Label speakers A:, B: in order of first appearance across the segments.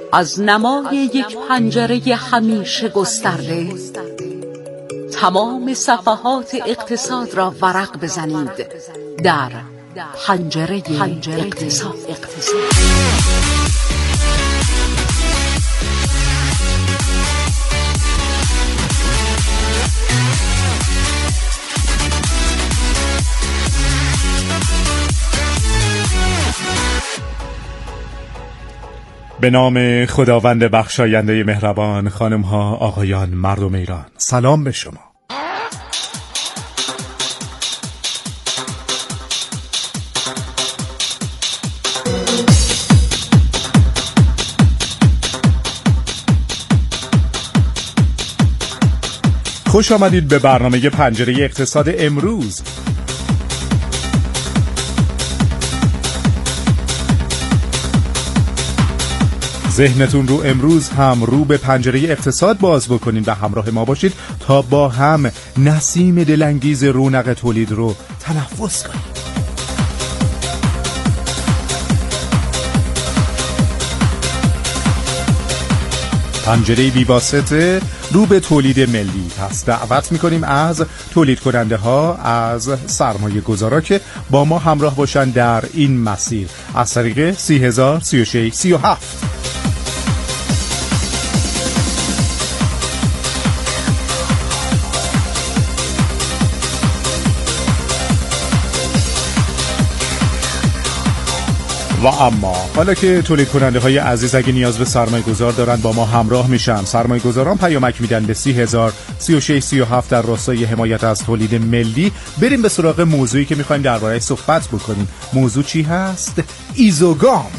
A: از نمای یک پنجره همیشه گسترده تمام صفحات اقتصاد را ورق بزنید در پنجره اقتصاد.
B: به نام خداوند بخشاینده مهربان، خانم ها، آقایان، مردم ایران، سلام به شما. خوش آمدید به برنامه پنجره اقتصاد امروز. ذهنتون رو امروز هم رو به پنجره اقتصاد باز بکنین و همراه ما باشید تا با هم نسیم دلانگیز رونق تولید رو تنفس کنیم. پنجره بی‌واسطه رو به تولید ملی. پس دعوت میکنیم از تولید کننده ها، از سرمایه گذارا که با ما همراه باشن در این مسیر از طریق 30,000 36 37. و اما حالا که تولید کننده های عزیز اگه نیاز به سرمایه گذار دارن با ما همراه میشن، سرمایه گذاران پیامک میدن به 30,000 36 37 در راستای حمایت از تولید ملی. بریم به سراغ موضوعی که میخوایم درباره‌اش صحبت بکنیم. موضوع چی هست؟ ایزوگام.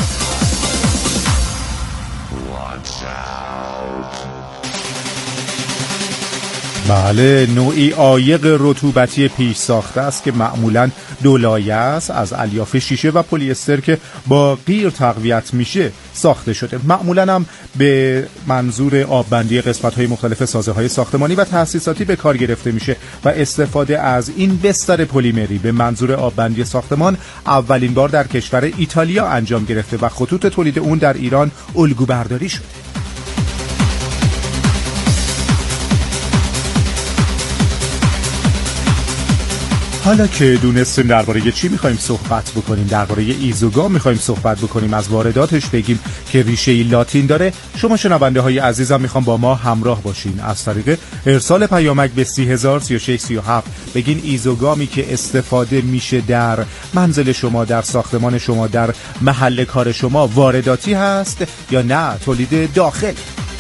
B: بله، نوعی عایق رطوبتی پیش ساخته است که معمولاً دو لایه است، از الیاف شیشه و پلی استر که با قیر تقویت میشه ساخته شده. معمولاً هم به منظور آببندی قسمت‌های مختلف سازه‌های ساختمانی و تأسیساتی به کار گرفته میشه و استفاده از این بستر پلیمری به منظور آببندی ساختمان اولین بار در کشور ایتالیا انجام گرفته و خطوط تولید اون در ایران الگو برداری شده. حالا که دونستیم درباره چی میخوایم صحبت بکنیم، درباره ایزوگام میخوایم صحبت بکنیم، از وارداتش بگیم که ریشه لاتین داره، شما شنونده های عزیزم میخوام با ما همراه باشین از طریق ارسال پیامک به 30,000 36 37. بگین ایزوگامی که استفاده میشه در منزل شما، در ساختمان شما، در محل کار شما وارداتی هست یا نه تولید داخل.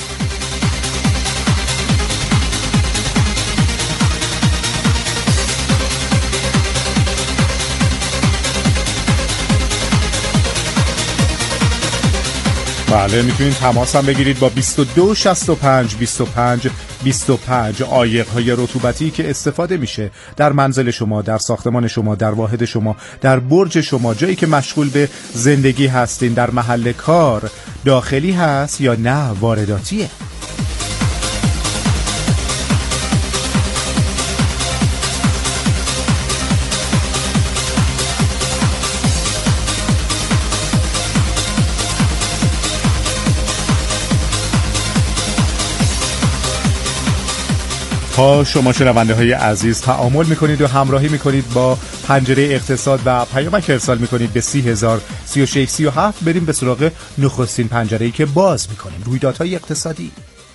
B: بله، میتونید تماس هم بگیرید با 22 65 25 25. عایق‌های رطوبتی که استفاده میشه در منزل شما، در ساختمان شما، در واحد شما، در برج شما، جایی که مشغول به زندگی هستین، در محل کار، داخلی هست یا نه وارداتیه. شما شنونده های عزیز تعامل میکنید و همراهی میکنید با پنجره اقتصاد و پیامک ارسال میکنید به 30,000 36 37. بریم به سراغ نخستین پنجره‌ای که باز میکنیم، رویدادهای اقتصادی.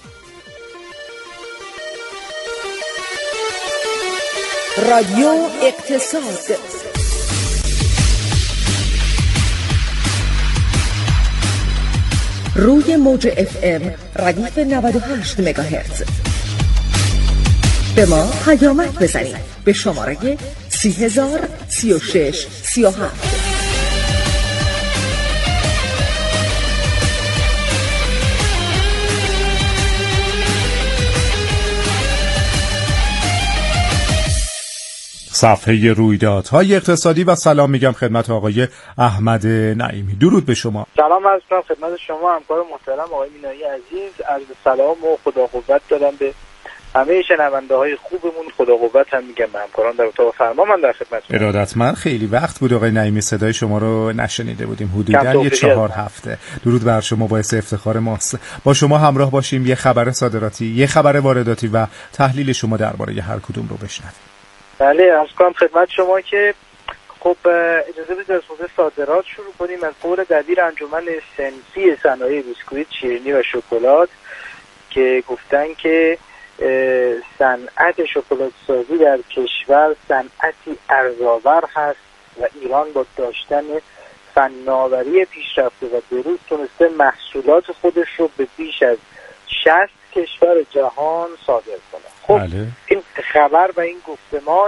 C: رادیو اقتصاد. روی موج FM ردیف 98 مگاهرتز. به ما پیامک بزنید به شماره 30,000 36 37.
B: صفحه رویدادهای اقتصادی و سلام میگم خدمت آقای احمد نعیمی. درود به شما.
D: سلام عرض می‌کنم خدمت شما همکار محترم آقای مینایی عزیز. عرض سلام و خدا قوت دارم به همه شنونده‌های خوبمون خدا قوت هم میگم به همکاران در اتاق فرما. من در خدمتتون.
B: ارادتمند. خیلی وقت بود آقای نعیمی صدای شما رو نشنیده بودیم، حدوداً 4 هفته. درود بر شما، باعث افتخار ماست با شما همراه باشیم. یه خبر صادراتی، یه خبر وارداتی و تحلیل شما درباره هر کدوم رو بشنویم.
D: بله، عرض کنم خدمت شما که خب اجازه بدید از موضوع صادرات شروع کنیم. از قول دبیر انجمن صنفی صنایع بیسکویت، شیرینی و شکلات که گفتن که صنعت شکلات سازی در کشور صنعتی ارزآور هست و ایران با داشتن فناوری پیشرفته و بروز تونسته محصولات خودش رو به بیش از 60 کشور جهان صادر کنه. خب
B: بله.
D: این خبر و این گفتمان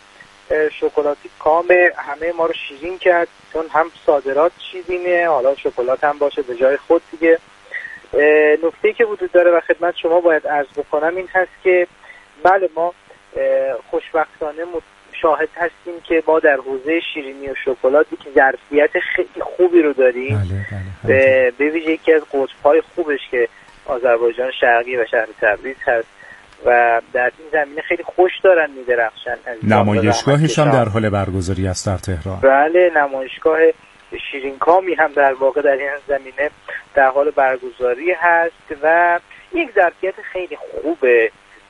D: شکلاتی کام همه ما رو شیرین کرد، چون هم صادرات شیرینه، حالا شکلات هم باشه به جای خود دیگه. نکته‌ای که وجود داره و خدمت شما باید عرض بکنم این هست که بله ما خوشبختانه شاهد هستیم که ما در حوزه شیرینی و شکلات یک ظرفیت خیلی خوبی رو داریم. بله. به ویژه یکی از قطب‌های خوبش که آذربایجان شرقی و شهر تبریز هست و در این زمینه خیلی خوش دارن می‌درخشن.
B: نمایشگاهش هم در حال برگزاری است در تهران.
D: بله، نمایشگاه شیرینکامی هم در واقع در این زمینه در حال برگزاری هست و یک ظرفیت خیلی خوبه.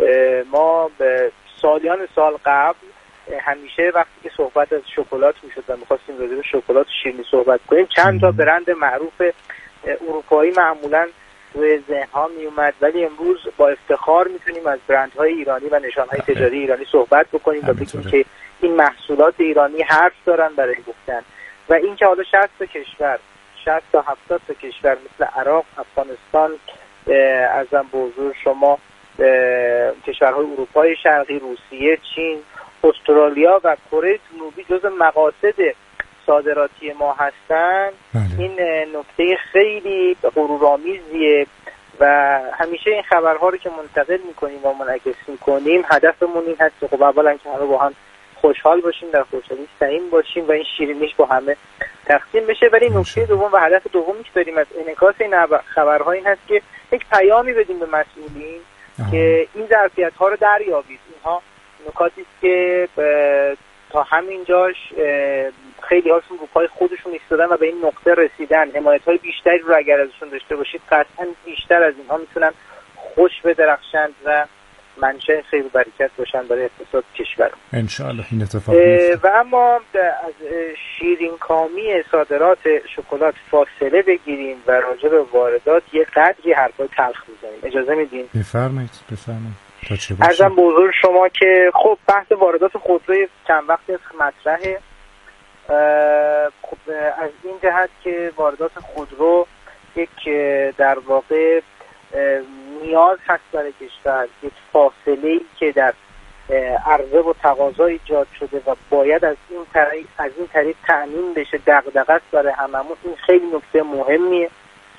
D: ما به سال قبل همیشه وقتی که صحبت از شکلات میشد و می‌خواستیم راجع به شکلات و شیرینی صحبت کنیم چند تا برند معروف اروپایی معمولاً توی ذهن‌ها میومد، ولی امروز با افتخار میتونیم از برندهای ایرانی و نشانهای تجاری ایرانی صحبت بکنیم و بگیم که این محصولات ایرانی حرف دارن برای گفتن و این که حالا 60 تا کشور 60 تا 70 تا کشور مثل عراق، افغانستان، ارزم به حضور شما کشورهای اروپای شرقی، روسیه، چین، استرالیا و کره جنوبی جزو مقاصد صادراتی ما هستن. این نکته خیلی غرورآمیزیه و همیشه این خبرها رو که منتقل میکنیم و منعکس میکنیم هدفمون این هست که خب اولا که همه با هم خوشحال باشیم، در خوشحالی سعیم باشیم و این شیرینیش با همه تقسیم بشه. ولی نکته دوم و هدف دومی که داریم از انعکاس این خبرها این هست که یک پیامی بدیم به مسئولین که این ظرفیت‌ها رو دریابید. اینها نکاتی است که تا همینجاش خیلی هاشون رو پای خودشون ایستادن و به این نقطه رسیدن. حمایت‌های بیشتری رو اگر ازشون داشته باشید قطعاً بیشتر از اینها میتونن خوش بدرخشند و منشأ خیر و برکت باشن برای اقتصاد کشور.
B: ان شاء الله این اتفاق میفته.
D: و اما از شیرینکامی صادرات شکلات فاصله بگیریم و راجع به واردات یه قدری حرفای تلخ بزنیم. اجازه میدین؟
B: بفرمایید. تا چه باشه؟
D: ارزم به حضور شما که خب بحث واردات خودروی چند وقت مطرحه. خب از این جهت که واردات خودرو یک در واقع نیاز هست برای کشور، یک فاصله‌ای که در عرضه و تقاضا ایجاد شده و باید از این طریق تأمین بشه، دغدغه است برای هممون. این خیلی نکته مهمیه،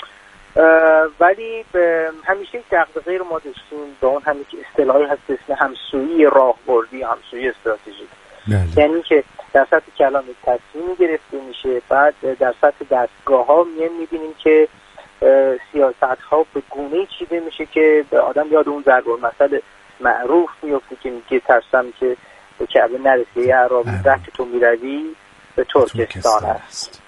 D: ولی همیشه دغدغه رو ما داشتیم با اون همین که اصطلاحی هست اسم همسویی راهبردی، همسویی استراتژیک. یعنی که در سطح کلان تصمیم گرفته میشه، بعد در سطح دستگاه‌ها می‌بینیم که سیاست‌ها به گونه‌ای چیده میشه که آدم یاد اون ضرب المثل معروف میفته که میگه ترسم که به کعبه نرسی اعرابی ده که تو میروی به ترکستان است.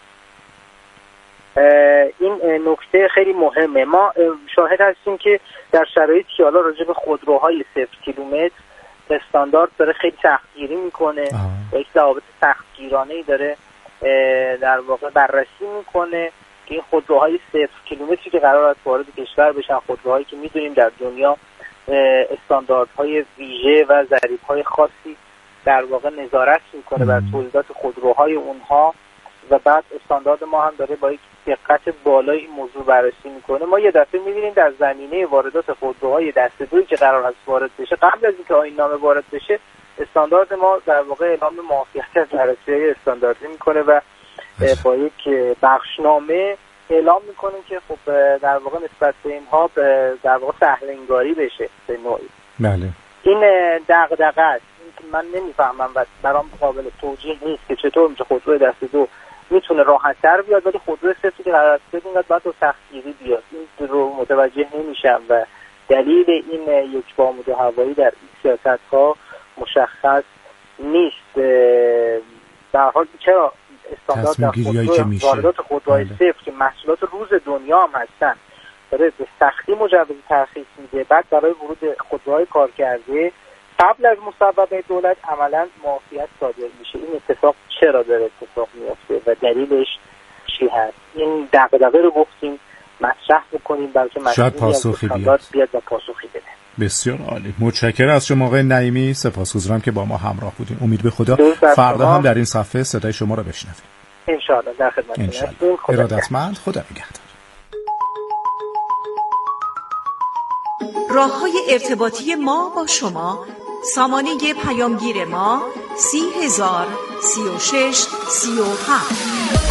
D: این نکته خیلی مهمه. ما شاهد هستیم که در شرایطی که حالا راجع به خودروهای 0 کیلومتر استاندارد داره خیلی سختگیری میکنه و یک ضوابط سختگیرانه‌ای داره در واقع بررسی میکنه که این خودروهای 0 کیلومتری که قرار است وارد کشور بشن، خودروهایی که میدونیم در دنیا استانداردهای ویژه و ظریف‌های خاصی در واقع نظارت میکنه بر تولیدات خودروهای اونها و بعد استاندارد ما هم داره با یک دقت بالای این موضوع بررسی میکنه. ما یه دفعه میبینیم در زمینه واردات خودروهای دسته دویی که قرار است وارد بشه، قبل از اینکه آیین‌نامه وارد بشه استاندارد ما در واقع اعلام موافقت از بررسی استانداردی میکنه و با یک بخشنامه اعلام میکنیم که خب در واقع نسبت به اینها در واقع سهل انگاری بشه به نوعی.
B: بله.
D: این دغدغه است. این که من نمیفهمم و برام قابل توجیه نیست که چطور میشه خودروی دسته دو میتونه راحت‌تر بیاد ولی خودروی سفتی که قرار است بدین باید با سختگیری بیاد. این رو متوجه نمیشم و دلیل این یک بامداد هوایی در این سیاست‌ها مشخص نیست. در حال چرا استاندارد در واردات خودروهای صفر که محصولات روز دنیا هم هستن داره به سختی مجوز ترخیص میده، بعد برای ورود خودروهای کارکرده قبل از مصوبه دولت عملا معافیت صادر میشه. این اتفاق چرا داره اتفاق میفته و دلیلش چی هست؟ این دغدغه رو گفتیم مطرح بکنیم بلکه
B: شاید پاسخی
D: بیاد و پاسخی بده.
B: بسیار عالی. متشکرم از شما آقای نعیمی، سپاسگزارم که با ما همراه بودین. امید به خدا فردا هم در این صفحه صدای شما رو بشنویم
D: ان شاء الله. در خدمتتون هستیم.
B: ارادتمند. خدا نگهدار.
C: راه‌های ارتباطی ما با شما: سامانه پیامگیر ما 30036 37.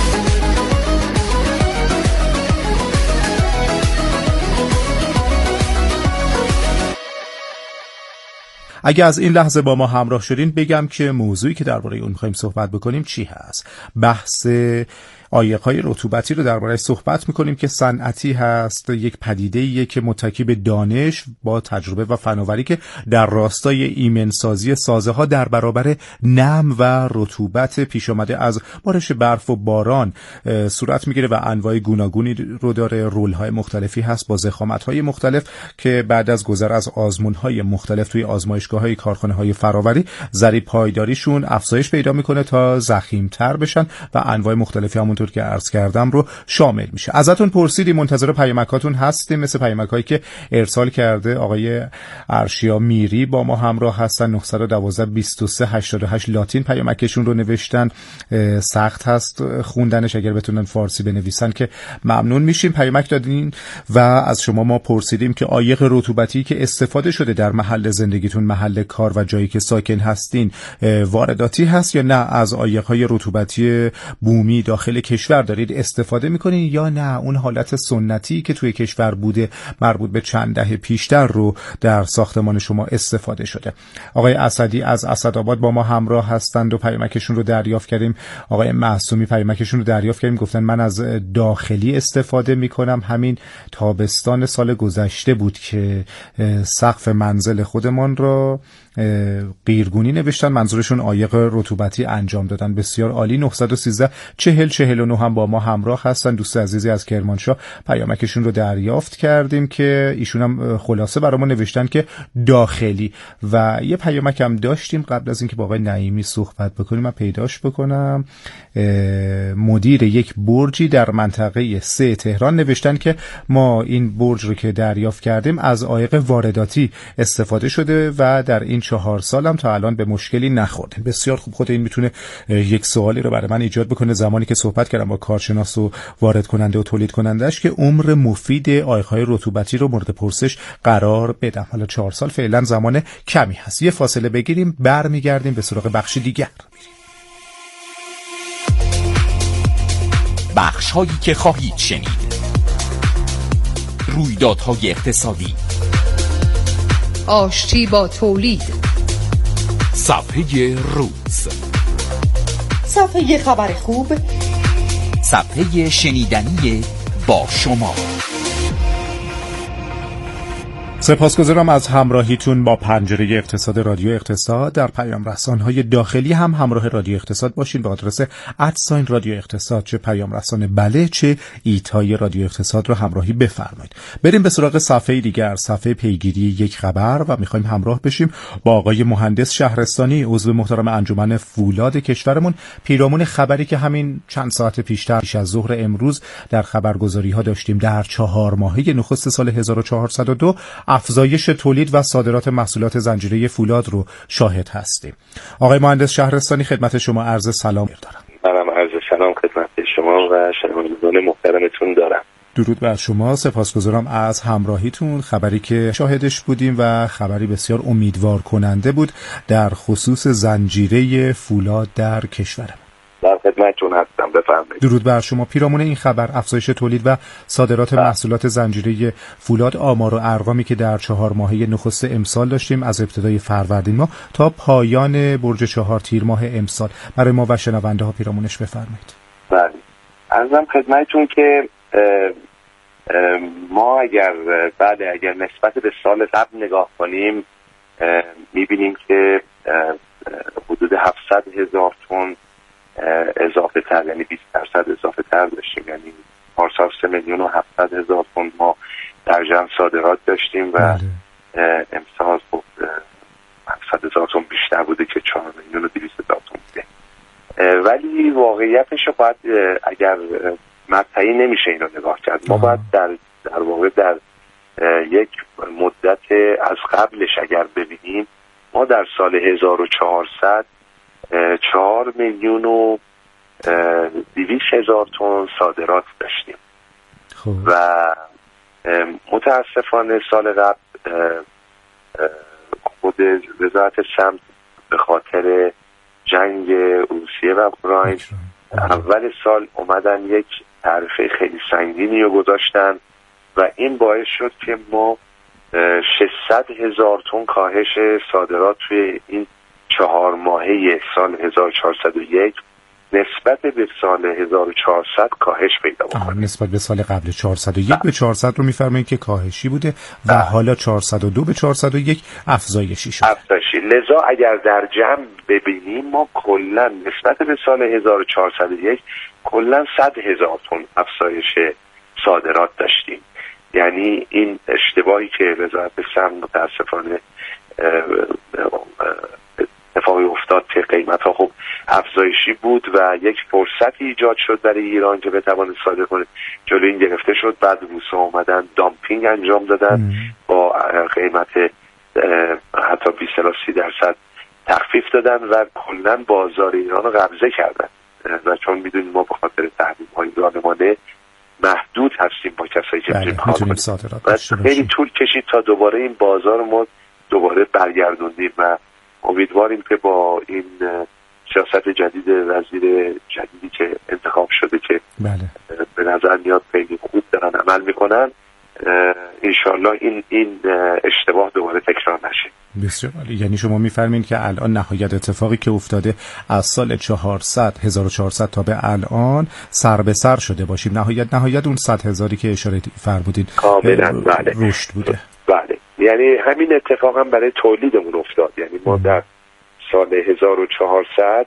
B: اگه از این لحظه با ما همراه شدین بگم که موضوعی که درباره اون می‌خوایم صحبت بکنیم چی هست. بحث عایق‌های رطوبتی رو درباره‌اش صحبت می‌کنیم که صنعتی هست، یک پدیده‌ایه که متکی به دانش با تجربه و فناوری که در راستای ایمنسازی سازه‌ها در برابر نم و رطوبت پیش آمده از بارش برف و باران صورت می‌گیره و انواع گوناگونی رو داره. رول‌های مختلفی هست با ضخامت‌های مختلف که بعد از گذر از آزمون‌های مختلف توی آزمایشگاه‌های کارخانه‌های فرآوری ضریب پایداریشون افزایش پیدا می‌کنه تا ضخیم‌تر بشن و انواع مختلفی همونطور که عرض کردم رو شامل میشه. ازتون پرسیدیم، منتظر پیامکاتون هستیم، مثل پیامکایی که ارسال کرده آقای ارشیا میری با ما همراه هستن. 912 23 88 لاتین پیامکشون رو نوشتن. سخت هست خوندنش، اگر بتونن فارسی بنویسن که ممنون میشیم. پیامک دادین و از شما ما پرسیدیم که عایق رطوبتی که استفاده شده در محل زندگیتون، محل کار و جایی که ساکن هستین وارداتی هست یا نه؟ از عایق‌های رطوبتی بومی داخل کشور دارید استفاده میکنین یا نه اون حالت سنتی که توی کشور بوده مربوط به چند دهه پیشتر رو در ساختمان شما استفاده شده؟ آقای اسدی از اسدآباد با ما همراه هستند و پیامکشون رو دریافت کردیم. آقای معصومی پیامکشون رو دریافت کردیم، گفتن من از داخلی استفاده میکنم. همین تابستان سال گذشته بود که سقف منزل خودمان رو قیرگونی نوشتن، منظورشون عایق رطوبتی انجام دادن. بسیار عالی. 913 40 49 هم با ما همراه هستن. دوست عزیزی از کرمانشاه پیامکشون رو دریافت کردیم که ایشون هم خلاصه برامون نوشتن که داخلی. و یه پیامک هم داشتیم قبل از اینکه با آقای نعیمی صحبت بکنیم، من پیداش بکنم. مدیر یک برجی در منطقه 3 تهران نوشتن که ما این برج رو که دریافت کردیم از عایق وارداتی استفاده شده و در این 4 سال هم تا الان به مشکلی نخوردیم. بسیار خوب. خود این میتونه یک سوالی رو برای من ایجاد بکنه زمانی که صحبت کردم با کارشناس و وارد کننده و تولید کنندش که عمر مفید عایق‌های رطوبتی رو مورد پرسش قرار بدم. حالا 4 سال فعلا زمان کمی هست. یه فاصله بگیریم، برمیگردیم به سراغ بخش دیگر.
E: بخش‌هایی که خواهید شنید: رویدادهای اقتصادی،
C: آشتی با تولید،
E: صفحه روز،
C: صفحه خبر خوب،
E: صفحه شنیدنی با شما.
B: سپاسگزارم از همراهیتون با پنجره اقتصاد رادیو اقتصاد. در پیام رسان‌های داخلی هم همراه رادیو اقتصاد باشین به آدرس @رادیو اقتصاد. چه پیام رسانه بله چه ایتای رادیو اقتصاد رو همراهی بفرمایید. بریم به سراغ صفحه دیگر، صفحه پیگیری یک خبر، و می‌خوایم همراه بشیم با آقای مهندس شهرستانی، عضو محترم انجمن فولاد کشورمون، پیرامون خبری که همین چند ساعت پیش از ظهر امروز در خبرگزاری‌ها داشتیم. در 4 ماهه نخست سال 1402 افزایش تولید و صادرات محصولات زنجیره فولاد رو شاهد هستیم. آقای مهندس شهرستانی خدمت شما عرض سلام دارم.
F: منم عرض سلام خدمت شما و شنوندگان محترمتون دارم.
B: درود بر شما. سپاسگزارم از همراهیتون. خبری که شاهدش بودیم و خبری بسیار امیدوار کننده بود در خصوص زنجیره فولاد در کشورمون.
F: در خدمتتون هستم، بفرمایید.
B: درود بر شما. پیرامون این خبر افزایش تولید و صادرات محصولات زنجیره فولاد، آمار و ارقامی که در 4 ماهه نخست امسال داشتیم از ابتدای فروردین ماه تا پایان برج 4 تیر ماه امسال، برای ما و شنونده ها پیرامونش بفرمایید.
F: بله، عرضم خدمتتون که ما اگر نسبت به سال قبل نگاه کنیم میبینیم که حدود 700,000 تن اضافه تر، یعنی 20% اضافه تر داشتیم. یعنی پارسال 3,700,000 تن ما در جمع صادرات داشتیم و امسال 700,000 تن بیشتر بوده که 4,200,000 تن بوده. ولی واقعیتش رو باید اگر مقطعی نمیشه این رو نگاه کرد. ما باید در واقع در یک مدت از قبلش اگر ببینیم، ما در سال 1400 4,200,000 تن صادرات داشتیم و متاسفانه سال قبل خود وزارت سمت به خاطر جنگ روسیه و اوکراین اول سال اومدن یک تعرفه خیلی سنگینی رو گذاشتن و این باعث شد که ما 600,000 تن کاهش صادرات توی این 4 ماهه سال 1401 نسبت به سال 1400 کاهش پیدا بکنه.
B: نسبت به سال قبل 401 به 400 رو میفرمایید که کاهشی بوده و حالا 402 به 401 افزایشی شد.
F: لذا اگر در جمع ببینیم ما کلا نسبت به سال 1401 کلا 100,000 تن افزایش صادرات داشتیم. یعنی این اشتباهی که وزارت سمت متاسفانه اتفاقی افتاد که قیمت ها خب افزایشی بود و یک فرصتی ایجاد شد برای ایران که بتوانه صادر کنه. جلوی این گرفته شد. بعد روس‌ها اومدن دامپینگ انجام دادن با قیمت حتی 20-30% تخفیف دادن و کلا بازار ایران رو قبضه کردن و چون میدونیم ما به خاطر تحریم‌های رانمانه محدود هستیم با کسایی که
B: میتونیم صادرات داشته
F: خیلی طول کشید تا دوباره این بازار ما دوباره برگردوندیم و امیدواریم که با این سیاست جدید وزیر جدیدی که انتخاب شده که به نظر میاد خیلی خوب دارن عمل میکنن، انشالله این اشتباه دوباره تکرار نشه.
B: بسیار عالی. یعنی شما میفرمایید که الان نهایت اتفاقی که افتاده از سال 1400 تا به الان سر به سر شده باشیم. نهایت اون 100,000 که اشاره فرمودین
F: کاملا
B: رشد بوده.
F: بله، یعنی همین اتفاق هم برای تولیدمون افتاد. یعنی ما در سال 1400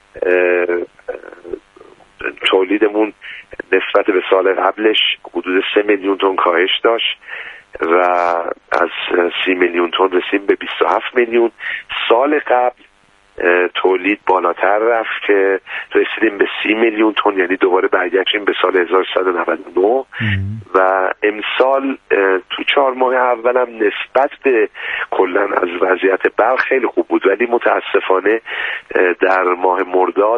F: تولیدمون نسبت به سال قبلش حدود 3 میلیون تن کاهش داشت و از 30 میلیون تن رسیم به 27 میلیون. سال قبل تولید بالاتر رفت که رسیدیم به 30 میلیون تن، یعنی دوباره برگشتیم به سال 1199 و امسال تو 4 ماه اولم نسبت به کلا از وضعیت بلخ خیلی خوب بود، ولی متاسفانه در ماه مرداد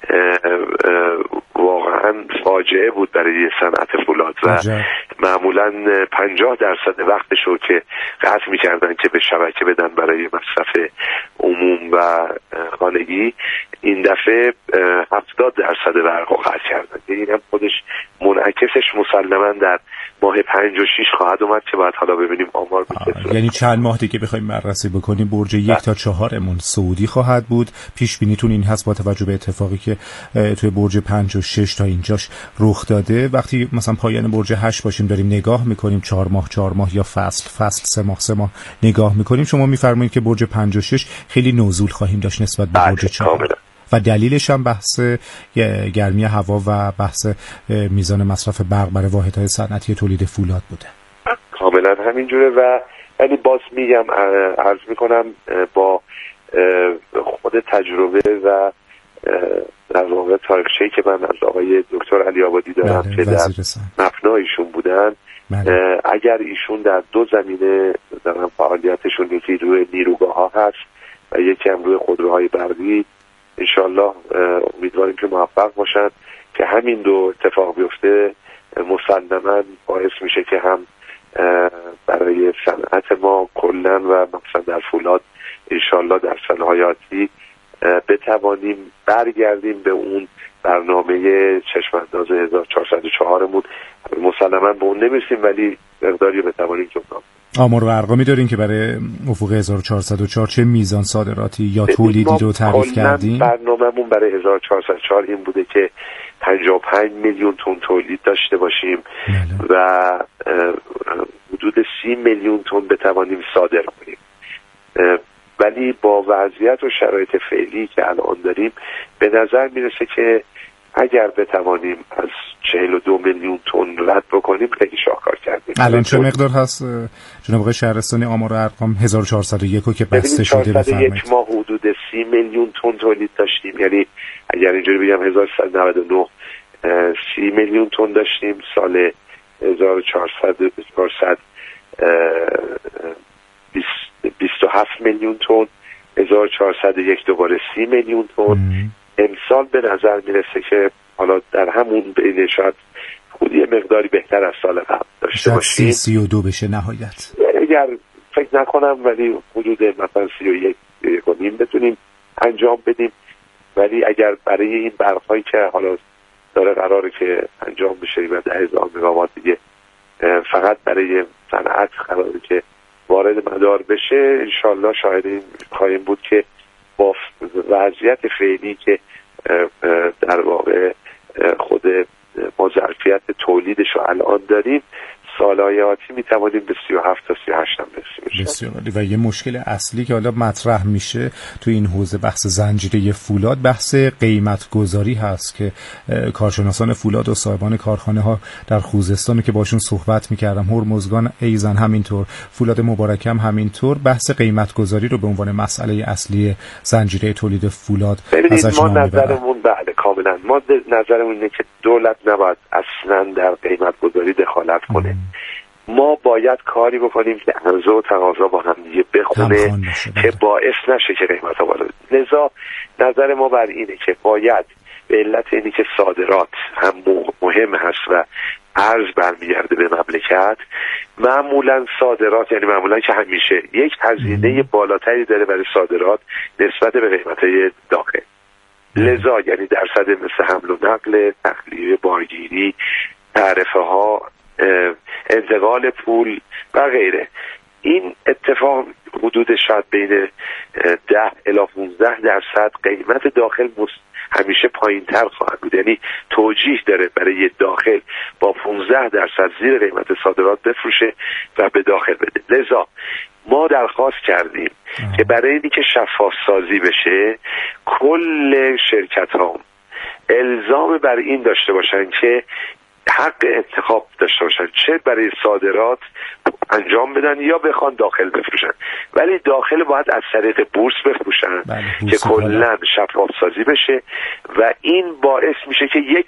F: واقعا فاجعه بود برای صنعت فولاد و معمولا 50% وقتشو که قطع می‌کردن که به شبکه بدن برای مصرف عموم و خانگی، این دفعه 70% برق قطع کردن. این هم خودش منعکسش مسلما در ماه 5 و 6 خواهد اومد که بعد حالا ببینیم آمار بسیار.
B: یعنی چند ماه دیگه بخوایم بررسی بکنیم برج 1 تا 4 مون سعودی خواهد بود. پیش بینیتون این هست با توجه به اتفاقی که توی برج 5 و 6 تا اینجاش رخ داده، وقتی مثلا پایان برج 8 باشیم داریم نگاه میکنیم 4 ماه یا فصل 3 ماه نگاه میکنیم، شما میفرمایید که برج 5 و 6 خیلی نزول خواهیم داشت نسبت به برج 4 و دلیلش هم بحث گرمی هوا و بحث میزان مصرف برق برای واحدهای صنعتی تولید فولاد بوده.
F: کاملا همینجوره و ولی باز میگم عرض میکنم با خود تجربه و در واقع تاریخچه‌ای که من از آقای دکتر علی آبادی دارم که در مبنایشون بودن، اگر ایشون در 2 زمینه دارن فعالیتشون، یکی روی نیروگاه ها هست و یکی هم روی خودروهای برقی، انشالله امیدواریم که موفق باشن که همین 2 اتفاق بیفته مسلماً باعث میشه که هم برای صنعت ما کلاً و مثلا در فولاد انشالله در سالهای آتی بتوانیم برگردیم به اون برنامه چشم‌انداز 1404 مون. مسلماً به اون نمیرسیم ولی مقداری بتوانیم جبران.
B: آمار و ارقامی دارین که برای افق 1404 چه میزان صادراتی یا تولیدی رو تعریف کردیم؟
F: برنامه‌مون برای 1404 این بوده که 55 میلیون تن تولید داشته باشیم و حدود 30 میلیون تن بتوانیم صادر کنیم. ولی با وضعیت و شرایط فعلی که الان داریم به نظر میرسه که اگر بتوانیم از 42 میلیون تن رد بکنیم خیلی شاهکار کردیم.
B: الان چه مقدار هست جناب آقای شهرستانی آمار و ارقام 1401 که بسته شده بفرمایید؟
F: ما حدود 30 میلیون تن تولید داشتیم، یعنی اگر اینجوری بگم 1399 30 میلیون تن داشتیم، سال 1400 27 میلیون تن، 1401 دوباره 30 میلیون تن. امسال به نظر میرسه که حالا در همون بین شاید خود یه مقداری بهتر از سال قبل داشته باشیم،
B: 32 بشه نهایت.
F: اگر فکر نکنم ولی حدود مثلا 31 بتونیم انجام بدیم. ولی اگر برای این برق‌هایی که حالا داره قراره که انجام بشه و 10,000 مگاوات دیگه فقط برای صنعت قراره که وارد مدار بشه، انشالله شاید این خواهیم بود که با وضعیت فعلی که در واقع خود ما ظرفیت تولیدش رو الان داریم، سالهای آتی میتوانیم به 37 تا 38 هم برسیم.
B: بسیار عالی. و یه مشکل اصلی که حالا مطرح میشه تو این حوزه بحث زنجیره فولاد، بحث قیمت گذاری هست که کارشناسان فولاد و صاحبان کارخانه ها در خوزستان که باشون صحبت میکردم، هرمزگان ایزن همینطور، فولاد مبارک هم همینطور، بحث قیمت گذاری رو به عنوان مسئله اصلی زنجیره تولید فولاد ازش
F: ما نظرمون بله کاملا ما نظرمون اینه که دولت نباید اصلا در قیمت گذاری دخالت کنه. ما باید کاری بکنیم که عرضه و تقاضا با هم دیگه بخونه که باعث نشه که قیمت ها بالا. لذا نظر ما بر اینه که باید به علت اینی که صادرات هم مهم هست و ارز برمیگرده به مملکت، معمولا صادرات یعنی معمولا که همیشه یک هزینه بالاتری داره برای صادرات نسبت به قیمت‌های داخل. لذا یعنی درصد مثل حمل و نقل، تخلیه بارگیری، تعرفه ها، انتقال پول و غیره، این اتفاق حدود شاید بین 10 الی 15% قیمت داخل همیشه پایین تر خواهد بود. یعنی توجیه داره برای داخل با 15% زیر قیمت صادرات بفروشه و به داخل بده. لذا ما درخواست کردیم که برای اینی که شفاف سازی بشه کل شرکت ها الزام بر این داشته باشن که حق انتخاب داشته باشن، چه برای صادرات انجام بدن یا بخوان داخل بفروشن، ولی داخل باید از طریق بورس بفروشن که کلا شفاف سازی بشه و این باعث میشه که یک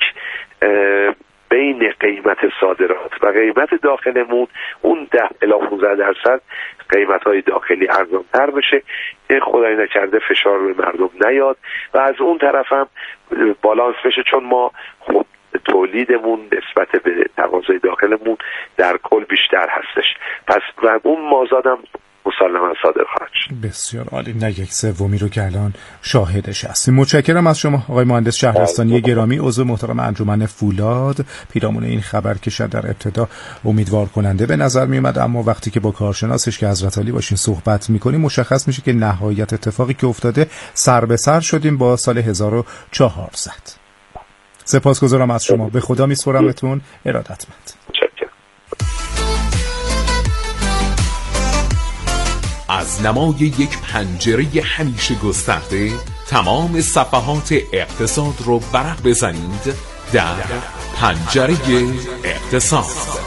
F: بین قیمت صادرات و قیمت داخلمون اون 10 الی 15% قیمت‌های داخلی ارزان‌تر بشه، این خدای نکرده فشار روی مردم نیاد و از اون طرف هم بالانس بشه، چون ما خب تولیدمون نسبت به تقاضای داخلمون در کل بیشتر هستش، پس و اون مازادم مسلماً صادر خواهد شد.
B: بسیار عالی. نه یک سومی رو که الان شاهدش هستیم. متشکرم از شما آقای مهندس شهرستانی گرامی، عضو محترم انجمن فولاد. پیرامون این خبر که شاید در ابتدا امیدوار کننده به نظر می اومد، اما وقتی که با کارشناسش که حضرت علی باشین صحبت میکنیم مشخص میشه که نهایت اتفاقی که افتاده سر به سر شدیم با سال 1400. سپاسگزارم از شما. به خدا میسپارمتون. ارادتمند.
G: از نمای یک پنجره همیشه گسترده تمام صفحات اقتصاد رو برق بزنید در پنجره اقتصاد.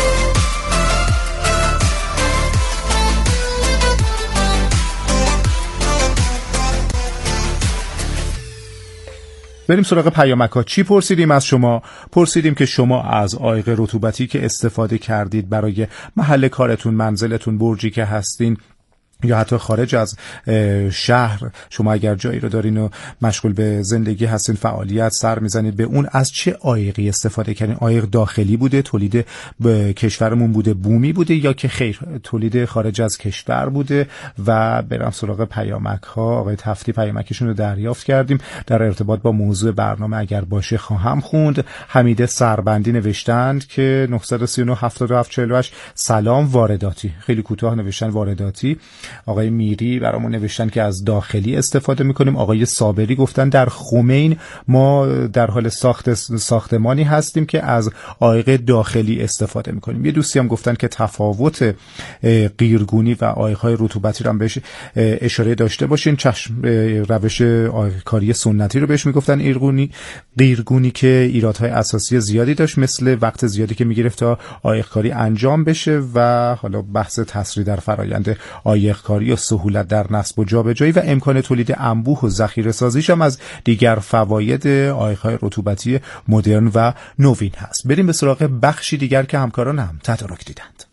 B: بریم سراغ پیامک‌ها. چی پرسیدیم از شما؟ پرسیدیم که شما از عایق رطوبتی که استفاده کردید برای محل کارتون، منزلتون، برجی که هستین، یا حتی خارج از شهر شما اگر جایی رو دارین و مشغول به زندگی هستین، فعالیت سر میزنید به اون، از چه عایقی استفاده کردین؟ عایق داخلی بوده، تولید به کشورمون بوده، بومی بوده، یا که خیر تولید خارج از کشور بوده؟ و برم سراغ پیامک ها. آقای تفتی پیامکشون رو دریافت کردیم، در ارتباط با موضوع برنامه اگر باشه خواهم خوند. حمیده سربندی نوشتند که 939 77 48 سلام وارداتی، خیلی کوتاه نوشتن وارداتی. آقای میری برامون نوشتن که از داخلی استفاده میکنیم. آقای صابری گفتن در خمین ما در حال ساختمانی هستیم که از عایق داخلی استفاده میکنیم. یه دوستی هم گفتن که تفاوت قیرگونی و عایق‌های رطوبتی رو هم بهش اشاره داشته باشین. روش عایق‌کاری سنتی رو بهش میگفتن قیرگونی که ایرادهای اساسی زیادی داشت، مثل وقت زیادی که میگرفت تا عایق‌کاری انجام بشه و حالا بحث تسریع در فرایند عایق‌کاری و سهولت در نصب و جابجایی و امکان تولید انبوه و ذخیره سازیش هم از دیگر فواید عایق‌های رطوبتی مدرن و نوین هست. بریم به سراغ بخشی دیگر که همکاران هم تدارک دیدند.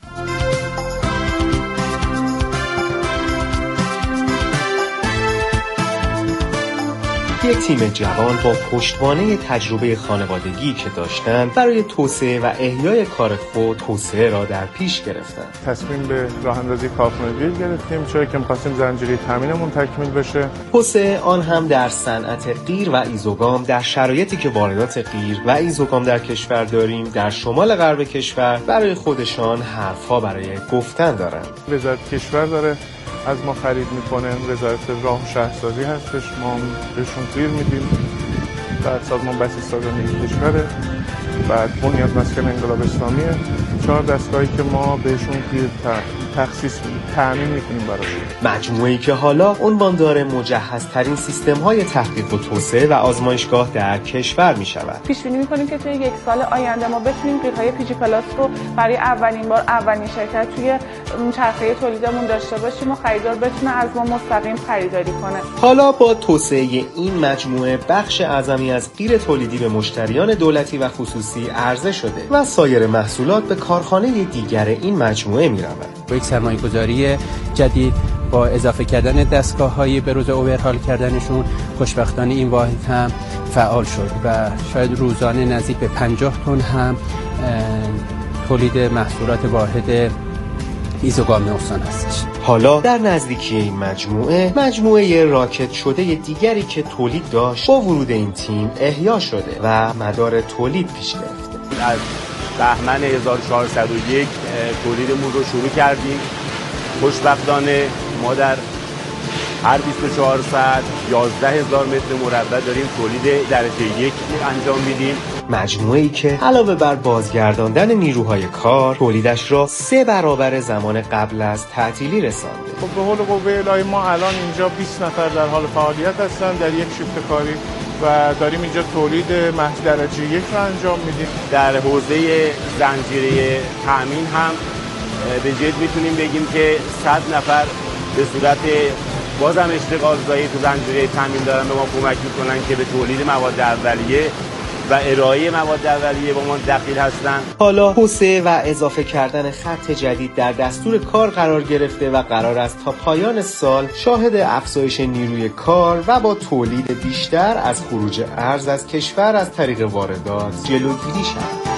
H: یک تیم جوان با پشتوانه تجربه خانوادگی که داشتند برای توسعه و احیای کار خود توسعه را در پیش گرفتند.
I: تصمیم به راه اندازی کارخانه گرفتیم چون که می‌خواستیم زنجیره تامینمون تکمیل بشه.
H: توسعه آن هم در صنعت قیر و ایزوگام در شرایطی که واردات قیر و ایزوگام در کشور داریم در شمال غرب کشور برای خودشان حرف‌ها برای گفتن دارند.
I: وزارت کشور داره از ما خرید میکنه، وزارت راه و شهرسازی هستش، ما بهشون قیر میدیم، بعد سازمان بسیج سازنده کشوره، بعد بنیاد مسکن انقلاب اسلامیه، 4 دستگاهی که ما بهشون قیر تخصیص میدیم، تامین میکنیم براشون.
H: مجموعه‌ای که حالا عنوان داره مجهزترین سیستم‌های تحقیق و توسعه و آزمایشگاه در کشور میشود.
J: پیش بینی می‌کنیم که توی 1 سال آینده ما بتونیم قیرهای پیجی پلاس رو برای اولین بار اولین شرکت توی چرخه تولیدمون داشته باشیم و خریدار بتونه از ما مستقیم خریداری کنه.
H: حالا با توسعه این مجموعه بخش اعظمی از قیر تولیدی به مشتریان دولتی و خصوصی عرضه شده و سایر محصولات به کارخانه دیگر این مجموعه می‌روند.
K: با یک سرمایه‌گذاری جدید با اضافه کردن دستگاه‌های به روز اوورهال کردنشون خوشبختانه این واحد هم فعال شد و شاید روزانه نزدیک به 50 تن هم تولید محصولات واحد ایزوگام استان هستش.
H: حالا در نزدیکی این مجموعه راکت شده دیگری که تولید داشت با ورود این تیم احیا شده و مدار تولید پیش گرفته.
L: از بهمن 1401 تولیدمون رو شروع کردیم. خوشبختانه ما در هر 24 ساعت 11,000 متر مربع داریم تولید درجه 1 انجام میدیم.
H: مجموعه‌ای که علاوه بر بازگرداندن نیروهای کار تولیدش را 3 برابر زمان قبل از تعطیلی رسانده.
I: خب به حول قوه الهی ما الان اینجا 20 نفر در حال فعالیت هستن در یک شیفت کاری و داریم اینجا تولید محض درجه 1 رو انجام میدیم.
L: در حوزه زنجیره تامین هم به جد میتونیم بگیم که 100 نفر به صورت بازم اشتغالزایی تو زنجیره تامین دارن به ما کمک میکنن که به تولید مواد اولیه و ارائه مواد اولیه با ما دخیل هستن.
H: حالا توسعه و اضافه کردن خط جدید در دستور کار قرار گرفته و قرار است تا پایان سال شاهد افزایش نیروی کار و با تولید بیشتر از خروج ارز از کشور از طریق واردات جلوگیری شود.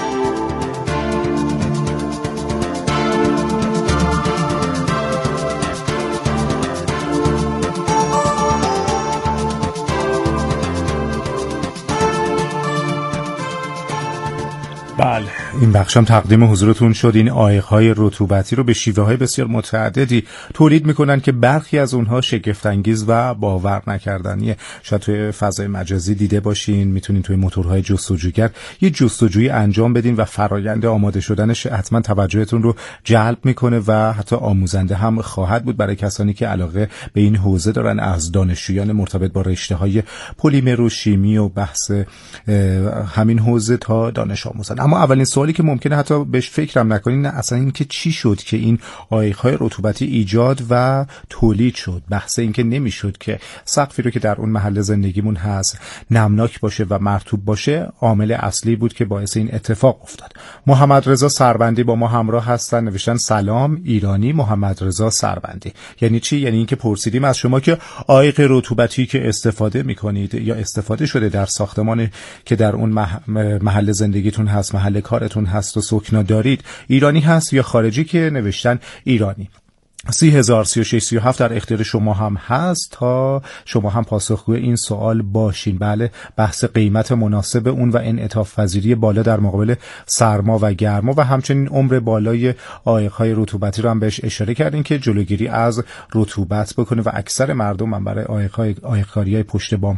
B: بله، این بخشم تقدیم حضورتون شد. این عایق‌های رطوبتی رو به شیوه‌های بسیار متعددی تولید می‌کنن که برخی از اونها شگفت‌انگیز و باور نکردنیه. شاید توی فضای مجازی دیده باشین، میتونین توی موتورهای جستجوگر یه جستجویی انجام بدین و فرایند آماده شدنش حتما توجهتون رو جلب می‌کنه و حتی آموزنده هم خواهد بود برای کسانی که علاقه به این حوزه دارن، از دانشجویان مرتبط با رشته‌های پلیمر و شیمی و بحث همین حوزه تا دانش آموزان. اما اولین سوالی که ممکنه حتی بهش فکرم نکنین اصلا این که چی شد که این عایق‌های رطوبتی ایجاد و تولید شد. بحث این که نمیشد که سقفی رو که در اون محل زندگیمون هست نمناک باشه و مرطوب باشه عامل اصلی بود که باعث این اتفاق افتاد. محمد رضا سربندی با ما همراه هستن، نوشتن سلام ایرانی محمد رضا سربندی. یعنی چی؟ یعنی اینکه پرسیدیم از شما که عایق رطوبتی که استفاده میکنید یا استفاده شده در ساختمان که در اون محل زندگیتون هست، محل کارتون هست و سکنا دارید، ایرانی هست یا خارجی، که نوشتن ایرانی. 30,000 36 37 در اختیار شما هم هست تا شما هم پاسخگوی این سوال باشین. بله، بحث قیمت مناسب اون و انعطاف پذیری بالا در مقابل سرما و گرما و همچنین عمر بالای عایق‌های رطوبتی رو هم بهش اشاره کردین که جلوگیری از رطوبت بکنه و اکثر مردم هم برای عایق‌کاری‌های پشت بام